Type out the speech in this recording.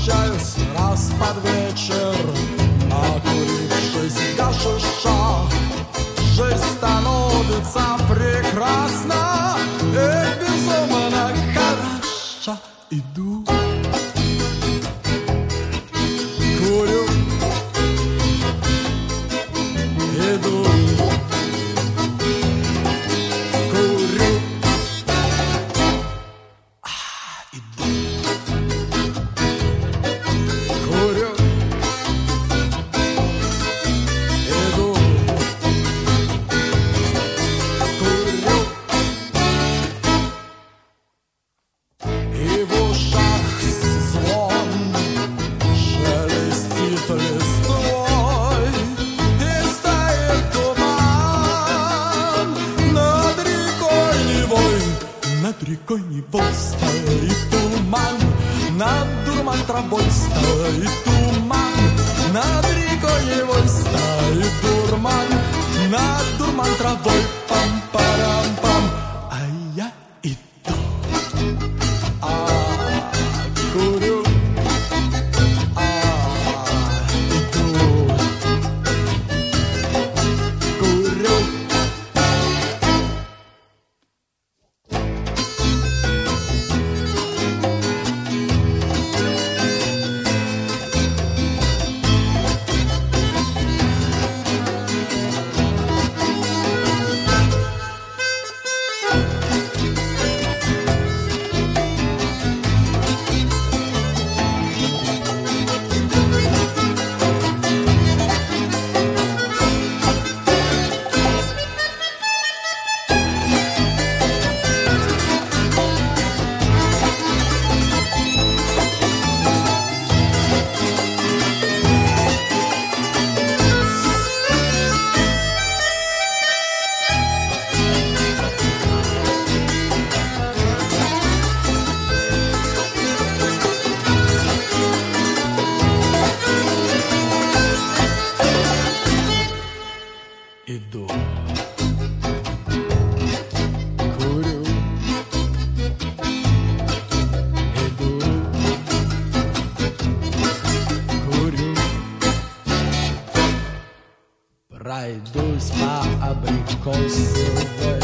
прощаюсь раз под вечер, накурившись гашиша. Жизнь становится прекрасна и безумно хороша. Иду, курю, иду, курю, иду, курю, иду, курю. И в ушах звон шелестит листвой, и стоит туман над рекой Невой. Над рекой Невой стоит туман, над дурман травой стоит туман, над рекой Невой стоит дурман, над дурман травой пам-парам-пам. А я иду, курю, иду, курю. Иду, курю, иду, курю. Пройдусь по абрикосовой